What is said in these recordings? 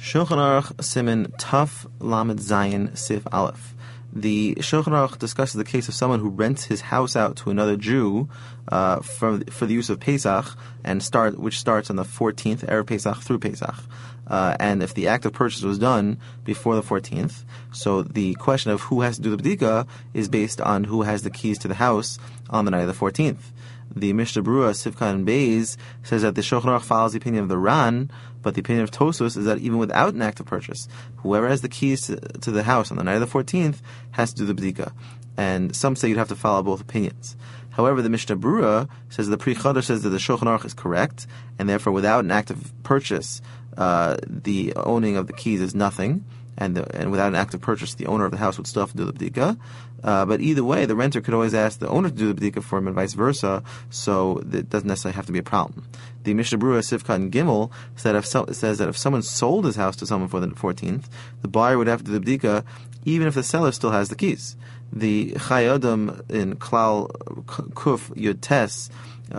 Shulchan Aruch Siman Taf Lamed Zayin Sif Aleph. The Shulchan Aruch discusses the case of someone who rents his house out to another Jew for the use of Pesach, which starts on the 14th, Erev Pesach through Pesach. And if the act of purchase was done before the 14th, so the question of who has to do the B'dika is based on who has the keys to the house on the night of the 14th. The Mishnah Berurah Sivkan Beis says that the Shulchan Aruch follows the opinion of the Ran, but the opinion of Tosfos is that even without an act of purchase, whoever has the keys to the house on the night of the 14th has to do the B'dika. And some say you'd have to follow both opinions. However, the Mishnah Berurah says the Pri Chadash says that the Shulchan Aruch is correct, and therefore without an act of purchase, the owning of the keys is nothing, and without an act of purchase, the owner of the house would still have to do the B'dika. But either way, the renter could always ask the owner to do the B'dika for him and vice versa, so it doesn't necessarily have to be a problem. The Mishnah Berurah Sivkat Gimel says that if someone sold his house to someone for the 14th, the buyer would have to do the B'dika even if the seller still has the keys. The Chayei Adam in Klal Kuf Yud Tes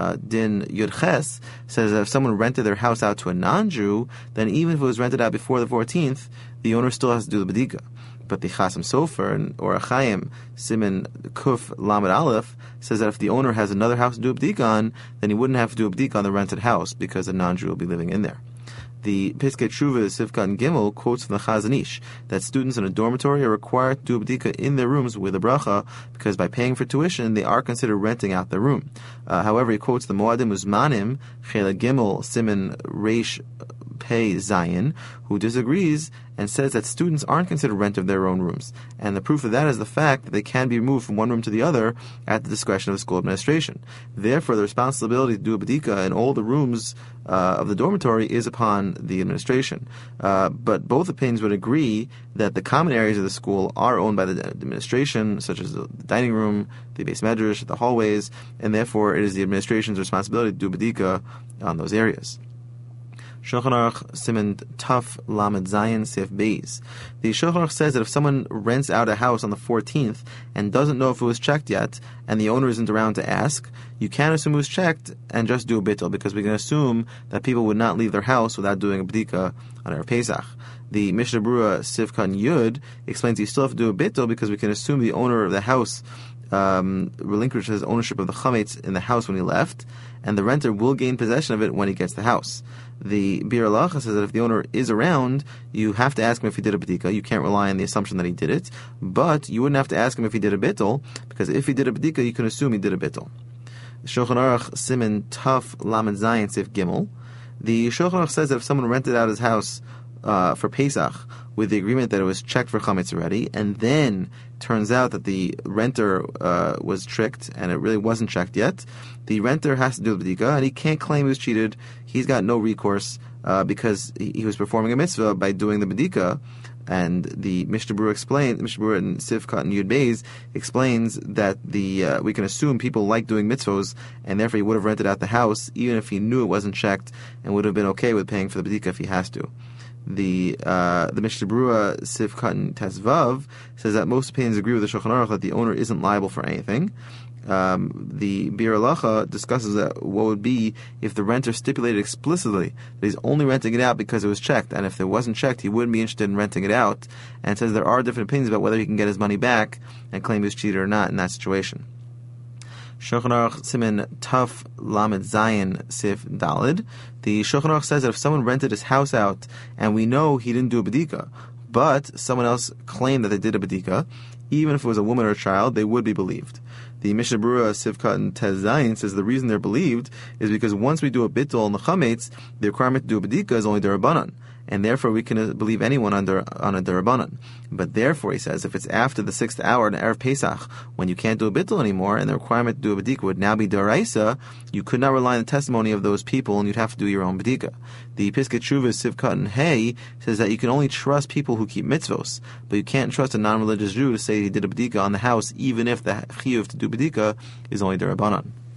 Din Yud Ches says that if someone rented their house out to a non-Jew, then even if it was rented out before the 14th, the owner still has to do the B'dika. But the Chasam Sofer or Achayim Siman Kuf Lamed Aleph says that if the owner has another house to do a B'dika on, then he wouldn't have to do a B'dika on the rented house because a non-Jew will be living in there. The Piskei Teshuva Sivkat Gimel quotes from the Chazon Ish that students in a dormitory are required to do a B'dika in their rooms with a bracha because by paying for tuition they are considered renting out their room. However, he quotes the Moadim Uzmanim Chela Gimel Siman Reish Pei Zayin, who disagrees and says that students aren't considered rent of their own rooms. And the proof of that is the fact that they can be moved from one room to the other at the discretion of the school administration. Therefore, the responsibility to do a B'dika in all the rooms of the dormitory is upon the administration. But both opinions would agree that the common areas of the school are owned by the administration, such as the dining room, the Beis Medrash, the hallways, and therefore it is the administration's responsibility to do B'dika on those areas. Shulchan Aruch Siman Taf Lamed Zayin Sif Beis. The Shulchan Aruch says that if someone rents out a house on the 14th and doesn't know if it was checked yet, and the owner isn't around to ask, you can assume it was checked and just do a bittul, because we can assume that people would not leave their house without doing a b'dika on Erev Pesach. The Mishnah Berurah Sivkan Yud explains you still have to do a bittul because we can assume the owner of the house relinquished his ownership of the chametz in the house when he left, and the renter will gain possession of it when he gets the house. The Bir Halacha says that if the owner is around, you have to ask him if he did a b'dika. You can't rely on the assumption that he did it, but you wouldn't have to ask him if he did a bittul, because if he did a b'dika, you can assume he did a bittul. Shulchan Aruch Siman Taf Lamed Zayin Sif Gimel. The Shulchan Aruch says that if someone rented out his house for Pesach with the agreement that it was checked for chametz already, and then turns out that the renter was tricked and it really wasn't checked yet, the renter has to do the b'dika, and he can't claim he was cheated. He's got no recourse because he was performing a mitzvah by doing the b'dika. And the Mishnah Berurah in Sivkat and Yud Beis explains that we can assume people like doing mitzvos, and therefore he would have rented out the house even if he knew it wasn't checked, and would have been okay with paying for the b'dika if he has to. The Mishnah Berurah Sivkat and Tesvav says that most opinions agree with the Shulchan Aruch that the owner isn't liable for anything. The Bir Halacha discusses that what would be if the renter stipulated explicitly that he's only renting it out because it was checked, and if it wasn't checked, he wouldn't be interested in renting it out, and says there are different opinions about whether he can get his money back and claim he was cheated or not in that situation. Shulchan Aruch Siman Taf Lamed Zayin Sif Dalid. The Shulchan Aruch says that if someone rented his house out and we know he didn't do a b'dika, but someone else claimed that they did a b'dika, even if it was a woman or a child, they would be believed. The Mishnah Berurah Sivkat and Tez Zayin says the reason they're believed is because once we do a bittul on the chametz, the requirement to do a b'dika is only derabanan, and therefore we can believe anyone on a derabanan. But therefore, he says, if it's after the 6th hour in Erev Pesach, when you can't do a bittul anymore, and the requirement to do a b'dika would now be deraisa, you could not rely on the testimony of those people, and you'd have to do your own b'dika. The Piskei Teshuva Sivkat and Hey says that you can only trust people who keep mitzvos, but you can't trust a non-religious Jew to say he did a b'dika on the house, even if the chiyuv to do b'dika is only derabanan.